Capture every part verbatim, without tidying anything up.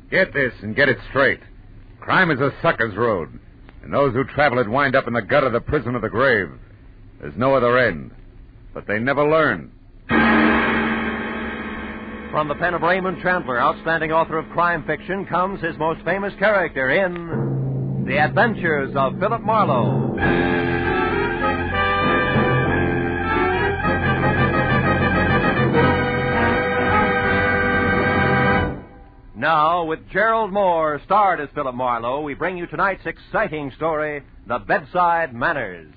Get this and get it straight. Crime is a sucker's road, and those who travel it wind up in the gut of the prison of the grave. There's no other end, but they never learn. From the pen of Raymond Chandler, outstanding author of crime fiction, comes his most famous character in The Adventures of Philip Marlowe. Now, with Gerald Moore, starred as Philip Marlowe, we bring you tonight's exciting story, The Bedside Manners.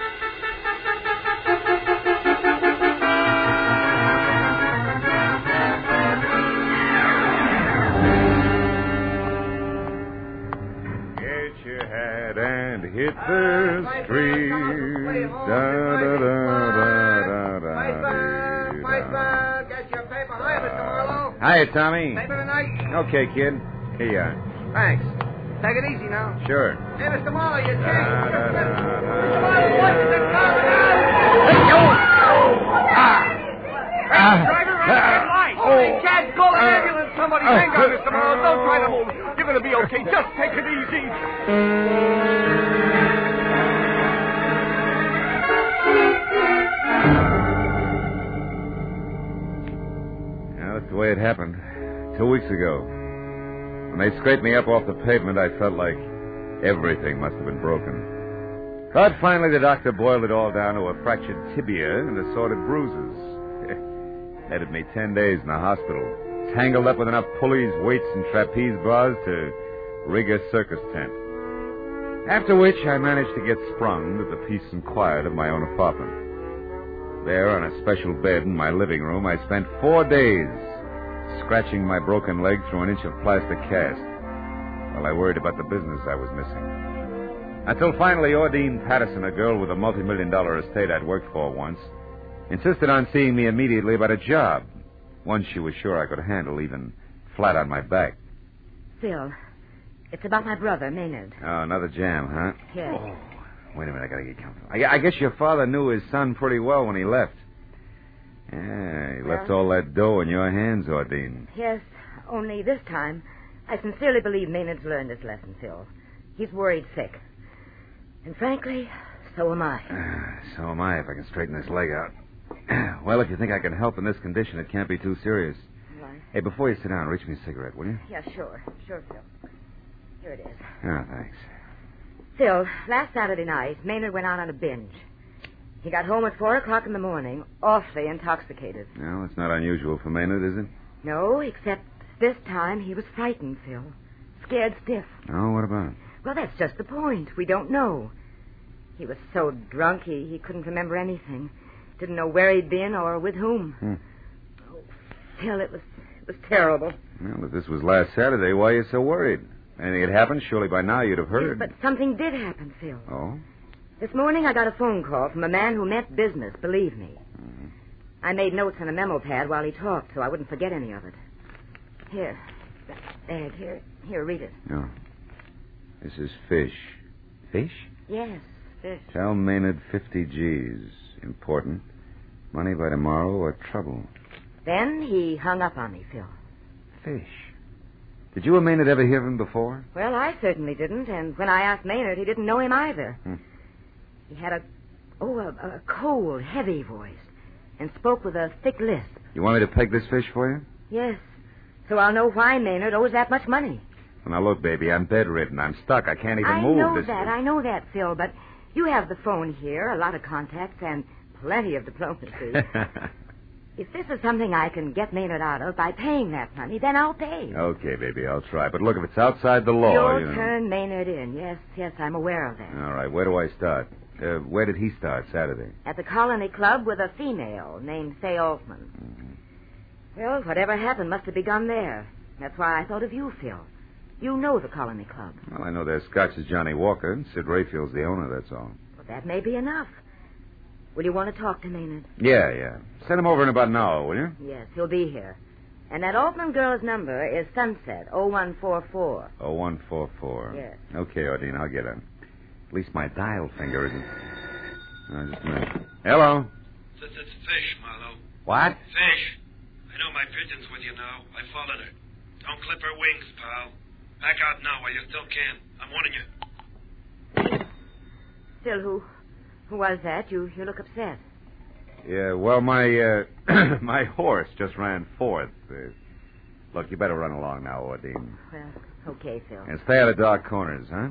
Get your hat and hit the street. Da, da, da, da, da, da. Postman, get your paper. Hi, Mister Marlowe. Hiya, Tommy. Paper tonight? Okay, kid. Here you are. Thanks. Take it easy now. Sure. Hey, Mister Marlowe, you Da, change. da, da, da. Mister Marlowe, watch it. It's coming out. Hey, yo! Ah! Hey, driver, red red light. Oh. Hey, Chad, call an Uh. ambulance. Somebody Uh. hang on, Mister Marlowe. Don't try to move. You're going to be okay. Just take it easy. Yeah, that's the way it happened. Two weeks ago. When they scraped me up off the pavement, I felt like everything must have been broken. But finally, the doctor boiled it all down to a fractured tibia and assorted bruises. Headed me ten days in the hospital, tangled up with enough pulleys, weights, and trapeze bars to rig a circus tent. After which, I managed to get sprung to the peace and quiet of my own apartment. There, on a special bed in my living room, I spent four days scratching my broken leg through an inch of plastic cast while I worried about the business I was missing. Until finally, Ordine Patterson, a girl with a multi-million dollar estate I'd worked for once, insisted on seeing me immediately about a job, one she was sure I could handle, even flat on my back. Phil, it's about my brother, Maynard. Oh, another jam, huh? Yes. Oh, wait a minute, I gotta get comfortable. I, I guess your father knew his son pretty well when he left. Yeah, he left Well- all that dough in your hands, Ordine. Yes, only this time, I sincerely believe Maynard's learned his lesson, Phil. He's worried sick. And frankly, so am I. Ah, so am I if I can straighten this leg out. Well, if you think I can help in this condition, it can't be too serious. Right. Hey, before you sit down, reach me a cigarette, will you? Yeah, sure. Sure, Phil. Here it is. Oh, thanks. Phil, last Saturday night, Maynard went out on a binge. He got home at four o'clock in the morning, awfully intoxicated. No, it's not unusual for Maynard, is it? No, except this time he was frightened, Phil. Scared stiff. Oh, what about it? Well, that's just the point. We don't know. He was so drunk he, he couldn't remember anything. Didn't know where he'd been or with whom. Hmm. Oh, Phil, it was it was terrible. Well, if this was last Saturday, why are you so worried? Anything had happened, surely by now you'd have heard. Yes, but something did happen, Phil. Oh? This morning I got a phone call from a man who meant business, believe me. Mm-hmm. I made notes on a memo pad while he talked, so I wouldn't forget any of it. Here. Ed, here. Here, read it. No. This is fish. Fish? Yes, fish. Tell Maynard fifty G's. Important. Money by tomorrow or trouble. Then he hung up on me, Phil. Fish. Did you and Maynard ever hear of him before? Well, I certainly didn't, and when I asked Maynard, he didn't know him either. Hmm. He had a, oh, a, a cold, heavy voice, and spoke with a thick lisp. You want me to peg this fish for you? Yes, so I'll know why Maynard owes that much money. Well, now look, baby, I'm bedridden. I'm stuck. I can't even I move. know this that, I know that, Phil, but you have the phone here, a lot of contacts, and plenty of diplomacy. If this is something I can get Maynard out of by paying that money, then I'll pay. Okay, baby, I'll try. But look, if it's outside the law... You'll you know... turn Maynard in. Yes, yes, I'm aware of that. All right, where do I start? Uh, where did he start Saturday? At the Colony Club with a female named Fay Altman. Mm-hmm. Well, whatever happened must have begun there. That's why I thought of you, Phil. You know the Colony Club. Well, I know their Scotch is Johnny Walker, and Sid Rayfield's the owner, that's all. Well, that may be enough. Will you want to talk to Maynard? Yeah, yeah. Send him over in about an hour, will you? Yes, he'll be here. And that Altman girl's number is Sunset, oh one four four. oh one four four. Yes. Okay, Ordine, I'll get him. At least my dial finger isn't... Oh, just a minute. Hello? It's, it's fish, Marlowe. What? Fish. I know my pigeon's with you now. I followed her. Don't clip her wings, pal. Back out now while you still can. I'm warning you. Still, who who was that? You you look upset. Yeah, well, my uh, my horse just ran fourth. Uh, look, you better run along now, Ordine. Well, okay, Phil. And stay out of dark corners, huh?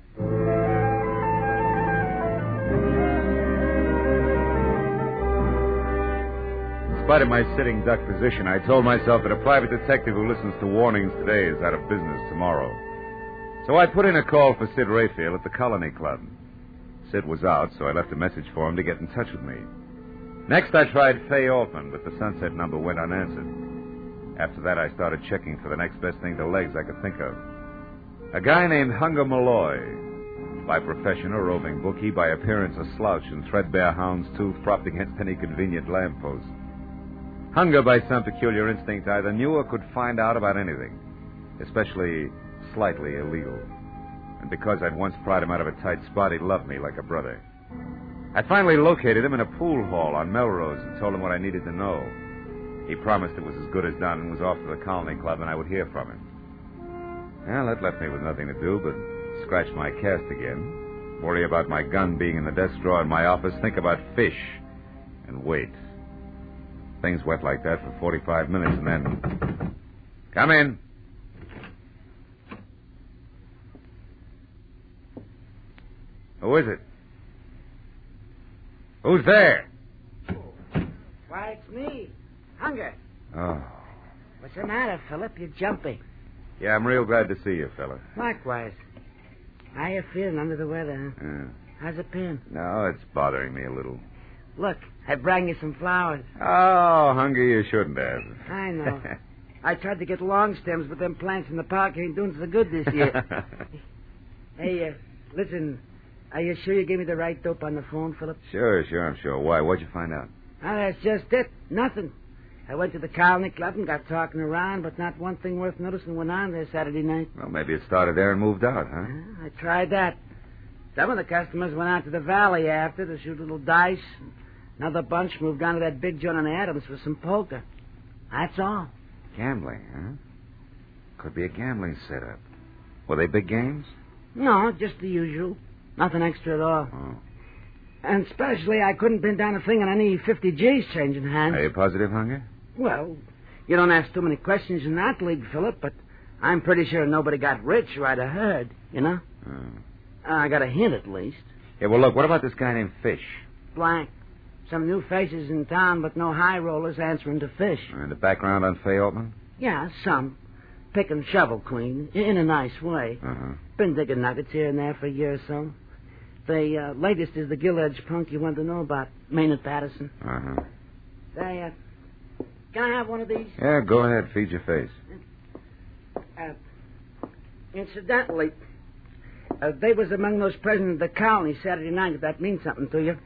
In spite of my sitting duck position, I told myself that a private detective who listens to warnings today is out of business tomorrow. So I put in a call for Sid Rayfield at the Colony Club. Sid was out, so I left a message for him to get in touch with me. Next, I tried Fay Altman, but the Sunset number went unanswered. After that, I started checking for the next best thing to legs I could think of. A guy named Hunger Malloy. By profession, a roving bookie, by appearance a slouch in threadbare hound's tooth propped against any convenient lamppost. Hunger, by some peculiar instinct, either knew or could find out about anything, especially slightly illegal. And because I'd once pried him out of a tight spot, he loved me like a brother. I finally located him in a pool hall on Melrose and told him what I needed to know. He promised it was as good as done and was off to the Colony Club and I would hear from him. Well, that left me with nothing to do but scratch my cast again, worry about my gun being in the desk drawer in my office, think about fish, and wait. Things went like that for forty-five minutes and then... Come in. Who is it? Who's there? Why, it's me. Hunger. Oh. What's the matter, Philip? You're jumpy. Yeah, I'm real glad to see you, fella. Likewise. How you feeling under the weather, huh? Yeah. How's the pain? No, it's bothering me a little. Look, I brought you some flowers. Oh, Hunger, you shouldn't have. I know. I tried to get long stems, but them plants in the park ain't doing so good this year. Hey, uh, listen, are you sure you gave me the right dope on the phone, Philip? Sure, sure, I'm sure. Why? What'd you find out? Oh, that's just it. Nothing. I went to the Colony Club and got talking around, but not one thing worth noticing went on there Saturday night. Well, maybe it started there and moved out, huh? Uh, I tried that. Some of the customers went out to the valley after to shoot little dice. Another bunch moved down to that big joint on Adams for some poker. That's all. Gambling, huh? Could be a gambling setup. Were they big games? No, just the usual. Nothing extra at all. Oh. And especially I couldn't pin down a thing on any fifty G's changing hands. Are you positive, Hunger? Well, you don't ask too many questions in that league, Philip, but I'm pretty sure nobody got rich right or heard, you know? Oh. Uh, I got a hint at least. Yeah, well, look, what about this guy named Fish? Blank. Some new faces in town, but no high rollers answering to Fish. And the background on Fay Altman? Yeah, some. Pick and shovel queen, in a nice way. Uh-huh. Been digging nuggets here and there for a year or so. The uh, latest is the gill-edged punk you want to know about, Maynard Patterson. Uh-huh. They, uh, can I have one of these? Yeah, go ahead. Feed your face. Uh, incidentally, uh, they was among those present at the colony Saturday night, if that means something to you.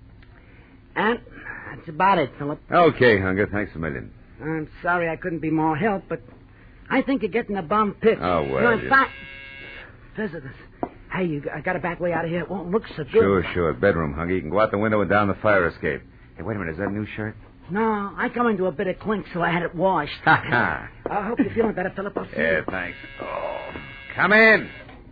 And that's about it, Philip. Okay, Hunger. Thanks a million. I'm sorry I couldn't be more help, but I think you're getting a bum pitch. Oh, well, No, in you- fact, visitors. Hey, you, I got to back way out of here. It won't look so good. Sure, sure. Bedroom, Hunger. You can go out the window and down the fire escape. Hey, wait a minute. Is that a new shirt? No, I come into a bit of clink, so I had it washed. Ha I hope you're feeling better, Philip. I'll see Yeah, you. thanks. Oh, come in.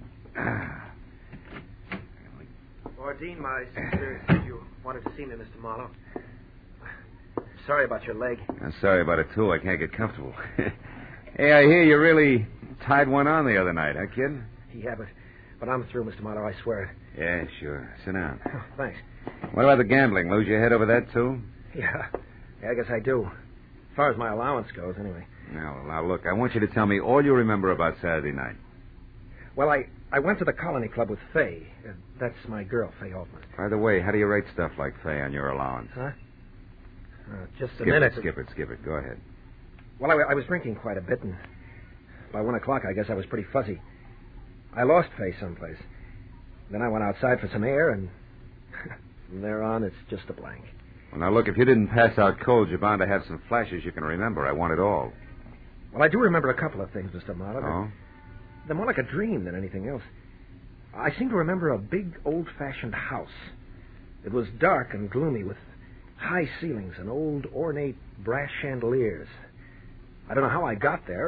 Ordine, my sister said you wanted to see me, Mister Marlowe. Sorry about your leg. I'm sorry about it, too. I can't get comfortable. Hey, I hear you really tied one on the other night, huh, kid? Yeah, but, but I'm through, Mister Marlowe, I swear. Yeah, sure. Sit down. Oh, thanks. What about the gambling? Lose your head over that, too? Yeah, yeah, I guess I do. As far as my allowance goes, anyway. Now, now, look, I want you to tell me all you remember about Saturday night. Well, I, I went to the Colony Club with Fay. Uh, that's my girl, Fay Altman. By the way, how do you rate stuff like Fay on your allowance? Huh? Uh, just a Skip minute. it, skip it, skip it. Go ahead. Well, I, I was drinking quite a bit, and by one o'clock, I guess I was pretty fuzzy. I lost Fay someplace. Then I went outside for some air, and from there on, it's just a blank. Well, now, look, if you didn't pass out cold, you're bound to have some flashes you can remember. I want it all. Well, I do remember a couple of things, Mister Marlowe. Oh? They're more like a dream than anything else. I seem to remember a big, old-fashioned house. It was dark and gloomy with high ceilings and old, ornate brass chandeliers. I don't know how I got there or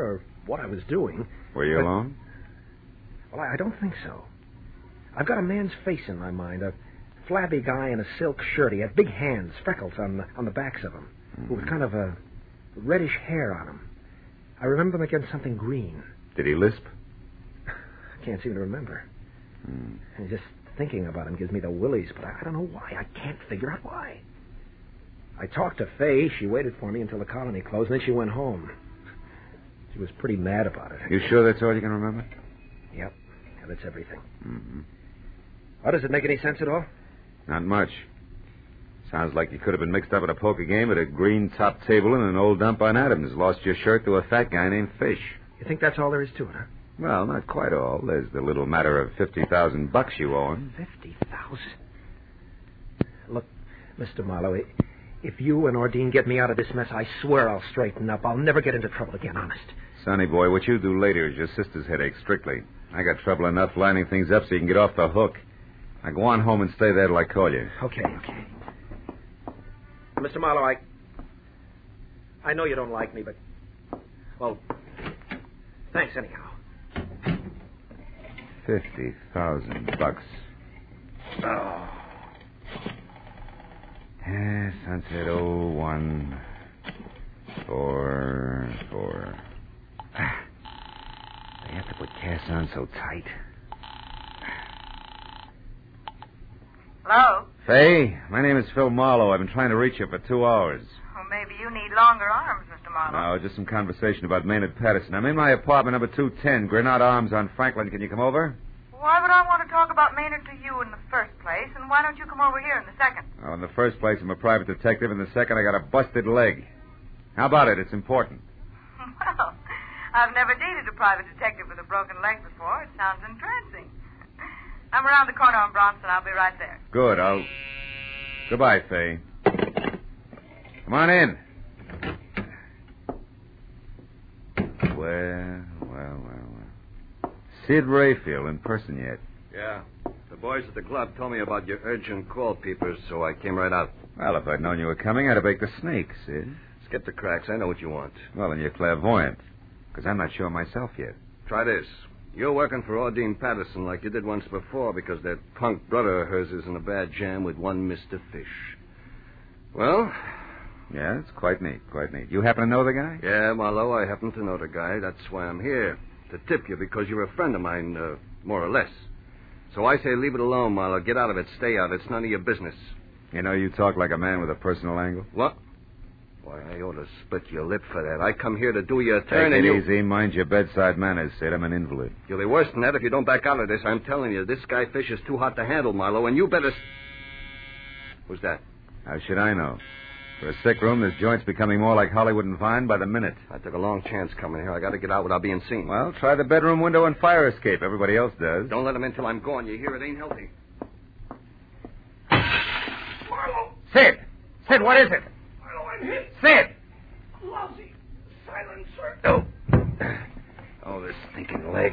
what I was doing. Were you but... alone? Well, I, I don't think so. I've got a man's face in my mind, a flabby guy in a silk shirt. He had big hands, freckles on the, on the backs of him, mm-hmm. with kind of a reddish hair on him. I remember him against something green. Did he lisp? I can't seem to remember. Mm. And just thinking about him gives me the willies, but I, I don't know why. I can't figure out why. I talked to Faye. She waited for me until the colony closed, and then she went home. She was pretty mad about it. You sure that's all you can remember? Yep. Yeah, that's everything. Mm-hmm. Oh, does it make any sense at all? Not much. Sounds like you could have been mixed up at a poker game at a green top table in an old dump on Adams. Lost your shirt to a fat guy named Fish. You think that's all there is to it, huh? Well, not quite all. There's the little matter of fifty thousand bucks you owe him. Fifty thousand? Look, Mister Marlowe, if you and Ordine get me out of this mess, I swear I'll straighten up. I'll never get into trouble again, honest. Sonny boy, what you do later is your sister's headache, strictly. I got trouble enough lining things up so you can get off the hook. Now go on home and stay there till I call you. Okay, okay. Mister Marlowe, I... I know you don't like me, but... Well, thanks anyhow. Fifty thousand bucks. Oh. Yeah, sunset oh one four four. They have to put cash on so tight. Hello? Faye, my name is Phil Marlowe. I've been trying to reach you for two hours. Well, maybe you need longer arms, Mister Marlowe. No, just some conversation about Maynard Patterson. I'm in my apartment, number two ten, Grenade Arms on Franklin. Can you come over? Why would I want to talk about Maynard to you in the first place, and why don't you come over here in the second? Well, in the first place, I'm a private detective. In the second, I got a busted leg. How about it? It's important. Well, I've never dated a private detective with a broken leg before. It sounds entrancing. I'm around the corner on Bronson. I'll be right there. Good. I'll... Goodbye, Faye. Come on in. Well, well, well, well. Sid Rayfield in person yet? Yeah. The boys at the club told me about your urgent call, peepers, so I came right out. Well, if I'd known you were coming, I'd have baked the snake, Sid. Skip the cracks. I know what you want. Well, then you're clairvoyant. Because I'm not sure myself yet. Try this. You're working for Ordine Patterson like you did once before because that punk brother of hers is in a bad jam with one Mister Fish. Well? Yeah, it's quite neat, quite neat. You happen to know the guy? Yeah, Marlowe, I happen to know the guy. That's why I'm here. To tip you because you're a friend of mine, uh, more or less. So I say leave it alone, Marlowe. Get out of it. Stay out. It's none of your business. You know, you talk like a man with a personal angle. What? Why, I ought to split your lip for that. I come here to do you a turn Take and it you... easy. Mind your bedside manners, Sid. I'm an invalid. You'll be worse than that if you don't back out of this. I'm telling you, this guy Fish is too hot to handle, Marlowe, and you better... Who's that? How should I know? For a sick room, this joint's becoming more like Hollywood and Vine by the minute. I took a long chance coming here. I got to get out without being seen. Well, try the bedroom window and fire escape. Everybody else does. Don't let him in till I'm gone. You hear? It ain't healthy. Marlowe! Sid! Sid, what is it? Marlowe, I'm hit. Sid! Lousy silencer. Oh. Oh, this stinking leg.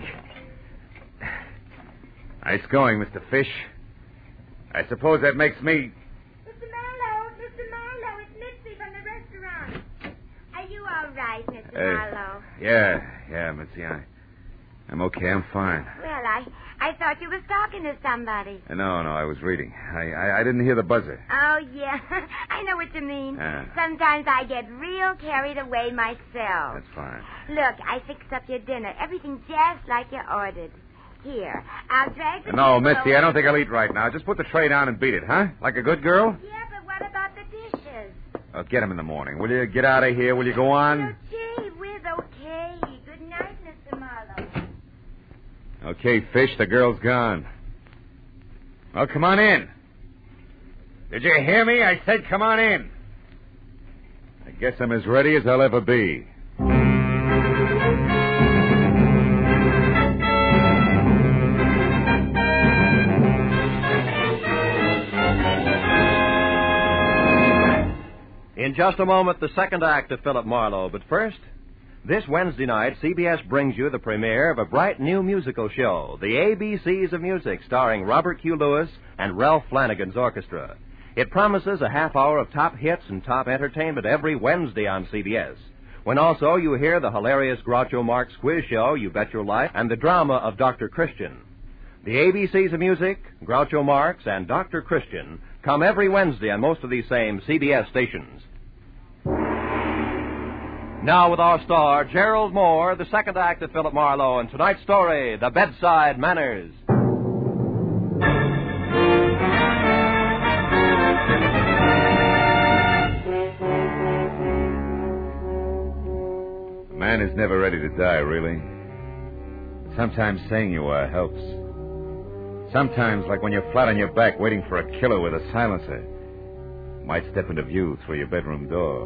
Nice going, Mister Fish. I suppose that makes me... Mister Marlowe, Mister Marlowe, it's Mitzi from the restaurant. Are you all right, Mister Uh, Marlowe? Yeah, yeah, Mitzi, I... I'm okay, I'm fine. Well, I, I thought you was talking to somebody. Uh, No, no, I was reading. I, I, I didn't hear the buzzer. Oh, yeah. I know what you mean. Ah. Sometimes I get real carried away myself. That's fine. Look, I fixed up your dinner. Everything just like you ordered. Here, I'll drag the No, table Mitzi, over- I don't think I'll eat right now. Just put the tray down and beat it, huh? Like a good girl? Yeah, but what about the dishes? Oh, get 'em in the morning. Will you get out of here? Will you go on? Oh, gee, we're okay. Good night, Mister Marlowe. Okay, Fish, the girl's gone. Well, come on in. Did you hear me? I said come on in. I guess I'm as ready as I'll ever be. In just a moment, the second act of Philip Marlowe. But first, this Wednesday night, C B S brings you the premiere of a bright new musical show, The A B Cs of Music, starring Robert Q. Lewis and Ralph Flanagan's orchestra. It promises a half hour of top hits and top entertainment every Wednesday on C B S. when also you hear the hilarious Groucho Marx quiz show, You Bet Your Life, and the drama of Doctor Christian. The A B Cs of music, Groucho Marx, and Doctor Christian come every Wednesday on most of these same C B S stations. Now with our star, Gerald Moore, the second act of Philip Marlowe, and tonight's story, The Bedside Manners. A man is never ready to die, really. Sometimes saying you are helps. Sometimes, like when you're flat on your back waiting for a killer with a silencer, might step into view through your bedroom door.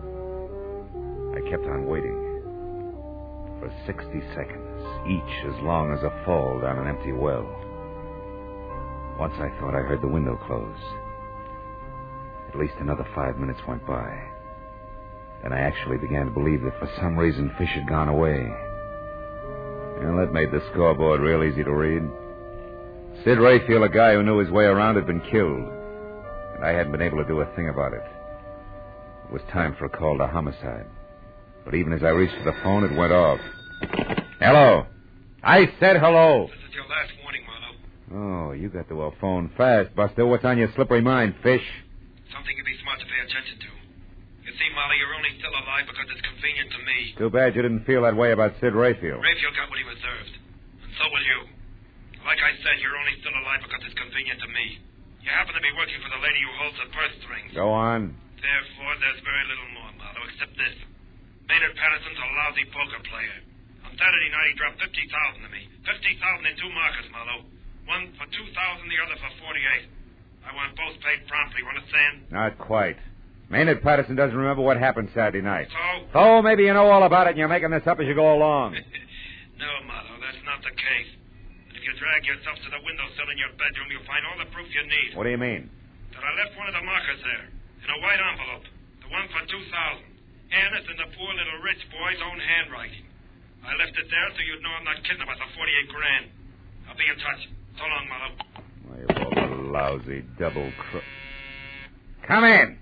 I kept on waiting for sixty seconds, each as long as a fall down an empty well. Once I thought I heard the window close. At least another five minutes went by. Then I actually began to believe that for some reason Fish had gone away. Well, that made the scoreboard real easy to read. Sid Rayfield, a guy who knew his way around, had been killed, and I hadn't been able to do a thing about it. It was time for a call to homicide. But even as I reached for the phone, it went off. Hello. I said hello. This is your last warning, Marlowe. Oh, you got to a phone fast, Buster. What's on your slippery mind, Fish? Something you'd be smart to pay attention to. You see, Marlowe, you're only still alive because it's convenient to me. Too bad you didn't feel that way about Sid Rayfield. Rayfield got what he deserved. And so will you. Like I said, you're only still alive because it's convenient to me. You happen to be working for the lady who holds the purse strings. Go on. Therefore, there's very little more, Marlowe, except this. Maynard Patterson's a lousy poker player. On Saturday night, he dropped fifty thousand to me. fifty thousand in two markers, Marlowe. One for two thousand, the other for forty-eight. I want both paid promptly, you understand? Not quite. Maynard Patterson doesn't remember what happened Saturday night. So? So maybe you know all about it and you're making this up as you go along. No, Marlowe, that's not the case. And if you drag yourself to the windowsill in your bedroom, you'll find all the proof you need. What do you mean? That I left one of the markers there, in a white envelope. The one for two thousand. And it's in the poor little rich boy's own handwriting. I left it there so you'd know I'm not kidding about the forty-eight grand. I'll be in touch. So long, Marlowe. Well, you old lousy double crook. Come in.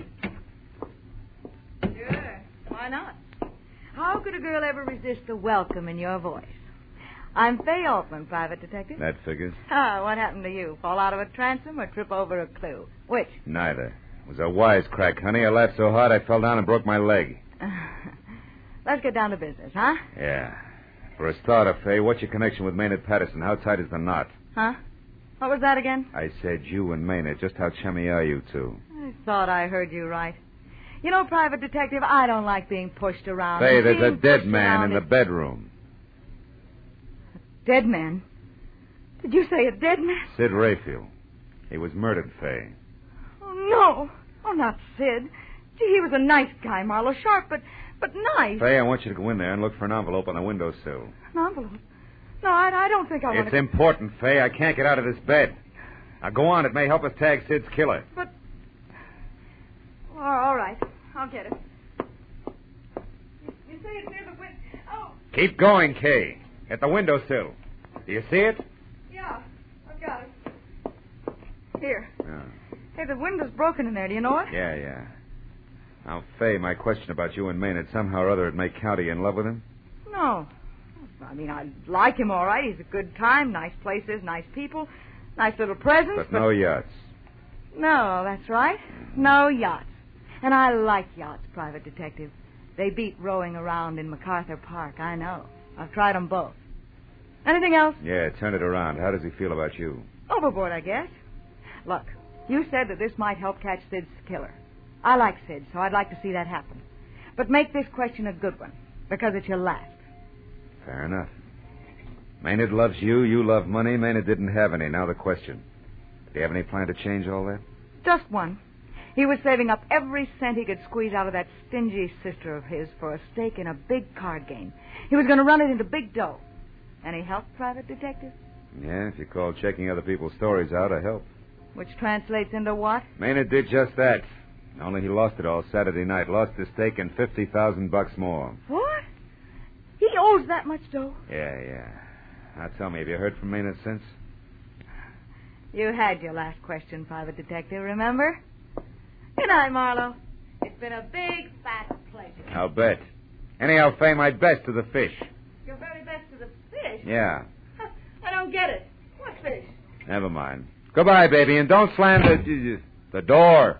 Sure. Why not? How could a girl ever resist the welcome in your voice? I'm Fay Altman, private detective. That figures. Ah, what happened to you? Fall out of a transom or trip over a clue? Which? Neither. It was a wisecrack, honey. I laughed so hard I fell down and broke my leg. Let's get down to business, huh? Yeah. For a starter, Fay, what's your connection with Maynard Patterson? How tight is the knot? Huh? What was that again? I said you and Maynard. Just how chummy are you two? I thought I heard you right. You know, private detective, I don't like being pushed around. Fay, there's Being a dead pushed man in around the is- bedroom. Dead man? Did you say a dead man? Sid Rayfield. He was murdered, Fay. Oh, no. Oh, not Sid. Gee, he was a nice guy, Marlowe. Sharp, but but nice. Fay, I want you to go in there and look for an envelope on the windowsill. An envelope? No, I, I don't think I want It's to... important, Fay. I can't get out of this bed. Now, go on. It may help us tag Sid's killer. But... Oh, all right. I'll get it. You, you say it's near the window... Oh, Keep going, Kay. At the windowsill. Do you see it? yeah. I've got it. Here. Yeah. Hey, the window's broken in there. Do you know it? Yeah, yeah. Now, Fay, my question about you and Maynard, somehow or other it may count. Are you in love with him? No. I mean, I like him all right. He's a good time, nice places, nice people, nice little presents. But, but no yachts. No, that's right. No yachts. And I like yachts, private detective. They beat rowing around in MacArthur Park, I know. I've tried them both. Anything else? Yeah, turn it around. How does he feel about you? Overboard, I guess. Look, you said that this might help catch Sid's killer. I like Sid, so I'd like to see that happen. But make this question a good one, because it's your last. Fair enough. Maynard loves you. You love money. Maynard didn't have any. Now the question. Do you have any plan to change all that? Just one. He was saving up every cent he could squeeze out of that stingy sister of his for a stake in a big card game. He was going to run it into big dough. Any help, private detective? Yeah, if you call checking other people's stories out a help. Which translates into what? Maynard did just that. Only he lost it all Saturday night. Lost his stake and fifty thousand bucks more. What? He owes that much dough? Yeah, yeah. Now tell me, have you heard from Maynard since? You had your last question, private detective, remember? Good night, Marlowe. It's been a big, fat pleasure. I'll bet. Anyhow, Fay, my best to the fish. Your very best to the fish? Yeah. I don't get it. What fish? Never mind. Goodbye, baby, and don't slam the, the door.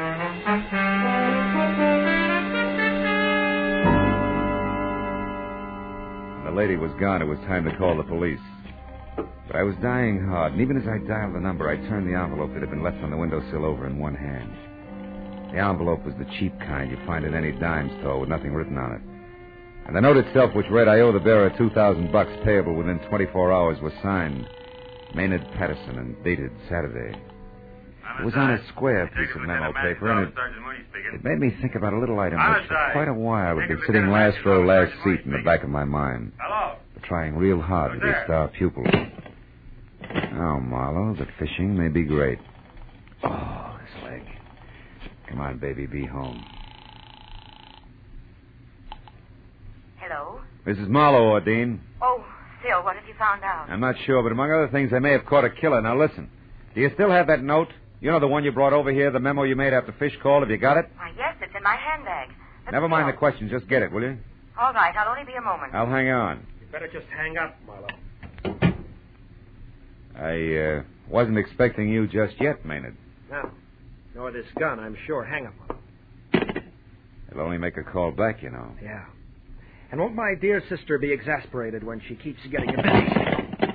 When the lady was gone, it was time to call the police. But I was dying hard, and even as I dialed the number, I turned the envelope that had been left on the windowsill over in one hand. The envelope was the cheap kind you find in any dime store with nothing written on it. And the note itself, which read, I owe the bearer two thousand bucks payable within twenty-four hours, was signed Maynard Patterson and dated Saturday. It was on a square piece of memo paper, and it, it made me think about a little item which for quite a while had been sitting last row, last seat in the back of my mind. Hello? But trying real hard to be a star pupil. Oh, Marlowe, the fishing may be great. Oh, this leg. Come on, baby, be home. Hello? Missus Marlowe, Ordine. Oh, Phil, what have you found out? I'm not sure, but among other things, I may have caught a killer. Now, listen. Do you still have that note? You know the one you brought over here, the memo you made after Fish called? Have you got it? Why, yes, it's in my handbag. But Never mind Phil- the questions. Just get it, will you? All right, I'll only be a moment. I'll hang on. You better just hang up, Marlowe. I uh, wasn't expecting you just yet, Maynard. Now, nor this gun, I'm sure. Hang up, Marlowe. It'll only make a call back, you know. Yeah. And won't my dear sister be exasperated when she keeps getting a busy?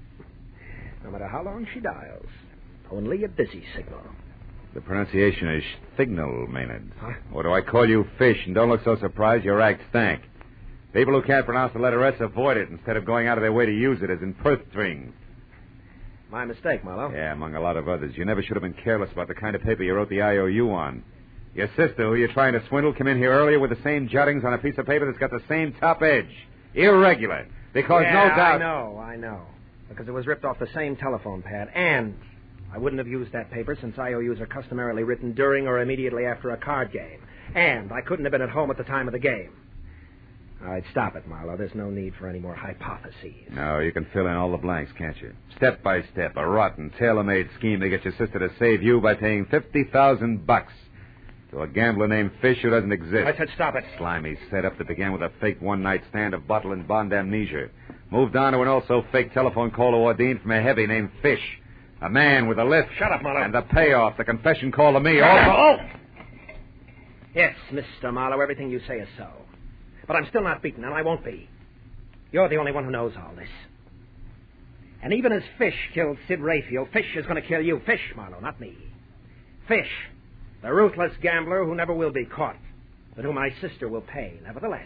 No matter how long she dials, only a busy signal. The pronunciation is signal, Maynard. Huh? Or do I call you Fish? And don't look so surprised. Your act stank. People who can't pronounce the letter S avoid it instead of going out of their way to use it as in Perth strings. My mistake, Marlowe. Yeah, among a lot of others. You never should have been careless about the kind of paper you wrote the I O U on. Your sister, who you're trying to swindle, came in here earlier with the same jottings on a piece of paper that's got the same top edge. Irregular. Because yeah, no doubt... I know, I know. Because it was ripped off the same telephone pad. And I wouldn't have used that paper since I O Us are customarily written during or immediately after a card game. And I couldn't have been at home at the time of the game. All right, stop it, Marlowe. There's no need for any more hypotheses. No, you can fill in all the blanks, can't you? Step by step, a rotten, tailor-made scheme to get your sister to save you by paying fifty thousand bucks to a gambler named Fish who doesn't exist. I said stop it. Slimy setup that began with a fake one-night stand of bottle and bond amnesia. Moved on to an also-fake telephone call to Ordine from a heavy named Fish. A man with a lift. Shut up, Marlowe. And the payoff, the confession call to me. Also... Oh! Yes, Mister Marlowe, everything you say is so. But I'm still not beaten, and I won't be. You're the only one who knows all this. And even as Fish killed Sid Rayfield, Fish is going to kill you. Fish, Marlowe, not me. Fish, the ruthless gambler who never will be caught, but who my sister will pay, nevertheless.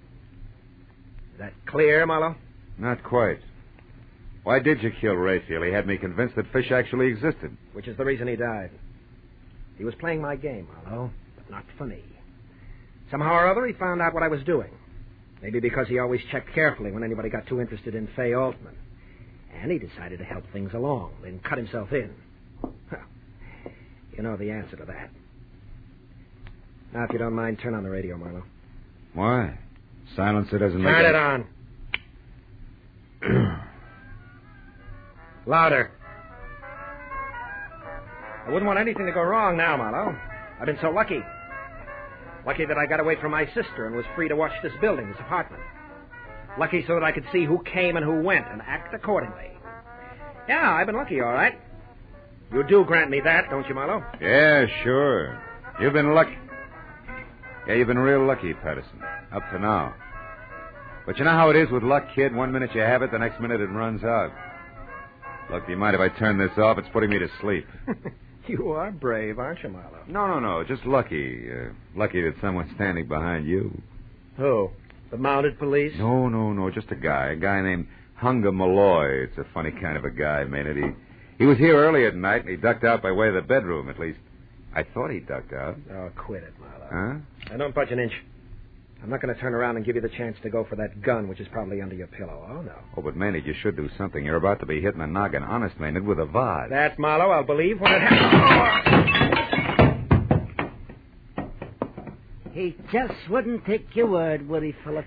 Is that clear, Marlowe? Not quite. Why did you kill Rayfield? He had me convinced that Fish actually existed. Which is the reason he died. He was playing my game, Marlowe, but not for me. Somehow or other, he found out what I was doing. Maybe because he always checked carefully when anybody got too interested in Fay Altman. And he decided to help things along, then cut himself in. Well, you know the answer to that. Now, if you don't mind, turn on the radio, Marlowe. Why? Silencer doesn't make Turn it any- on. Louder. I wouldn't want anything to go wrong now, Marlowe. I've been so lucky. Lucky that I got away from my sister and was free to watch this building, this apartment. Lucky so that I could see who came and who went and act accordingly. Yeah, I've been lucky, all right. You do grant me that, don't you, Marlowe? Yeah, sure. You've been lucky. Yeah, you've been real lucky, Patterson. Up to now. But you know how it is with luck, kid? One minute you have it, the next minute it runs out. Look, do you mind if I turn this off? It's putting me to sleep. You are brave, aren't you, Marlowe? No, no, no. Just lucky. Uh, lucky that someone's standing behind you. Who? The mounted police? No, no, no. Just a guy. A guy named Hunger Malloy. It's a funny kind of a guy, Maynard. He, he was here earlier tonight, and he ducked out by way of the bedroom, at least. I thought he ducked out. Oh, quit it, Marlowe. Huh? Now, don't budge an inch. I'm not going to turn around and give you the chance to go for that gun, which is probably under your pillow. Oh, no. Oh, but Maynard, you should do something. You're about to be hitting a noggin. Honest, Maynard, with a vase. That, Marlowe, I'll believe when it happens. He just wouldn't take your word, would he, Philip?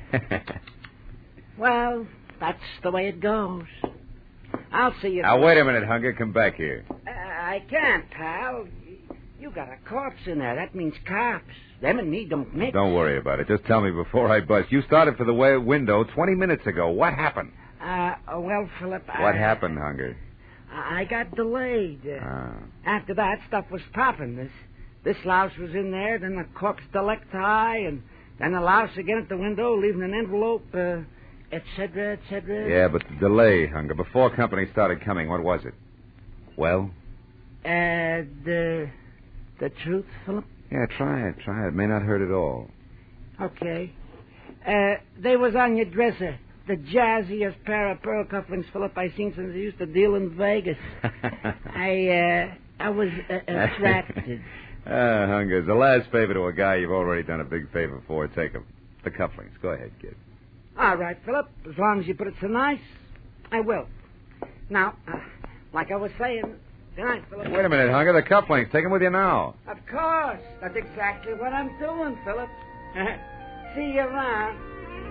Well, that's the way it goes. I'll see you. Now, wait a minute, Hunger. Come back here. Uh, I can't, pal. You got a corpse in there. That means cops. Them and me don't mix. Don't worry about it. Just tell me before I bust. You started for the way window twenty minutes ago. What happened? Uh, well, Philip, I... What happened, Hunger? I got delayed. Uh, Ah. After that, stuff was popping. This this louse was in there, then the corpse delecti, and then the louse again at the window, leaving an envelope, uh, et cetera, et cetera. Yeah, but the delay, Hunger. Before company started coming, what was it? Well? Uh, the... the truth, Philip? Yeah, try it. Try it. May not hurt at all. Okay. Uh, they was on your dresser. The jazziest pair of pearl cufflinks, Philip, I seen since I used to deal in Vegas. I, uh, I was uh, attracted. Ah, Hunger, as the last favor to a guy you've already done a big favor for, take 'em. The cufflinks. Go ahead, kid. All right, Philip. As long as you put it so nice, I will. Now, uh, like I was saying, good night, Philip. Wait a minute, Hunger. The cufflinks. Take 'em with you now. Of course. That's exactly what I'm doing, Philip. See you around.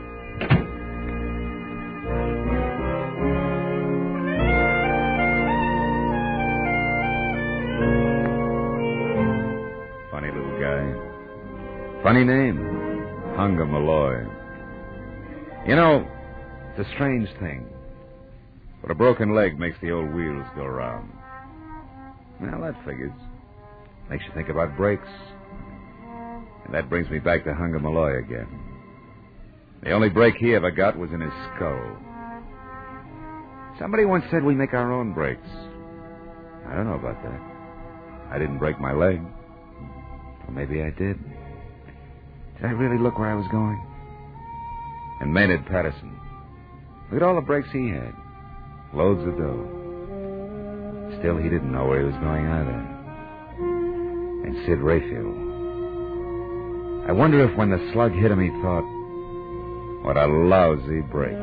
Funny little guy. Funny name. Hunger Malloy. You know, it's a strange thing. But a broken leg makes the old wheels go round. Well, that figures. Makes you think about brakes. And that brings me back to Hunger Malloy again. The only break he ever got was in his skull. Somebody once said we make our own brakes. I don't know about that. I didn't break my leg. Or maybe I did. Did I really look where I was going? And Maynard Patterson. Look at all the brakes he had. Loads of dough. Still, he didn't know where he was going either. And Sid Rayfield. I wonder if when the slug hit him he thought, what a lousy break.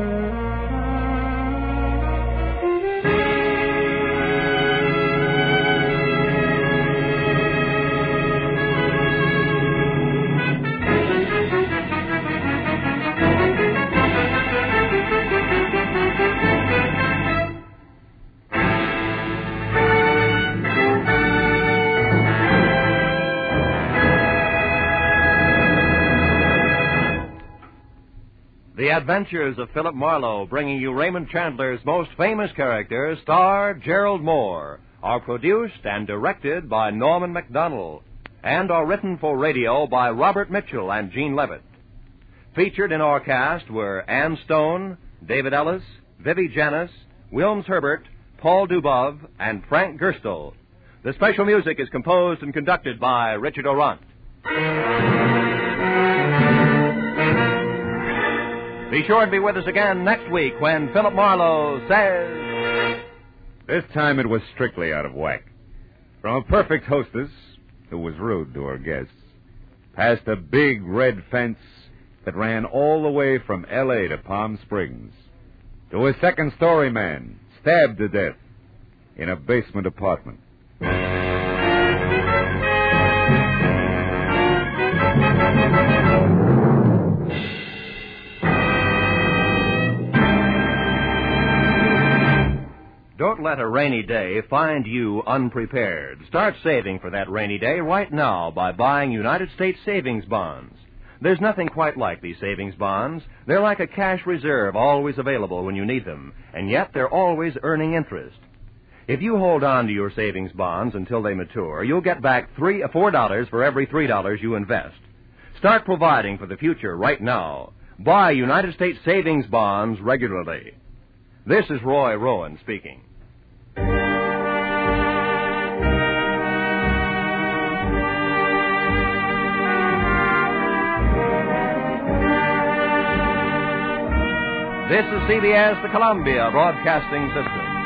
The Adventures of Philip Marlowe, bringing you Raymond Chandler's most famous characters, star Gerald Moore, are produced and directed by Norman MacDonald, and are written for radio by Robert Mitchell and Gene Levitt. Featured in our cast were Ann Stone, David Ellis, Vivi Janis, Wilms Herbert, Paul Dubov, and Frank Gerstle. The special music is composed and conducted by Richard Orant. Be sure to be with us again next week when Philip Marlowe says... This time it was strictly out of whack. From a perfect hostess, who was rude to her guests, past a big red fence that ran all the way from L A to Palm Springs, to a second-story man stabbed to death in a basement apartment. Don't let a rainy day find you unprepared. Start saving for that rainy day right now by buying United States savings bonds. There's nothing quite like these savings bonds. They're like a cash reserve always available when you need them, and yet they're always earning interest. If you hold on to your savings bonds until they mature, you'll get back three, four dollars for every three dollars you invest. Start providing for the future right now. Buy United States savings bonds regularly. This is Roy Rowan speaking. This is C B S, the Columbia Broadcasting System.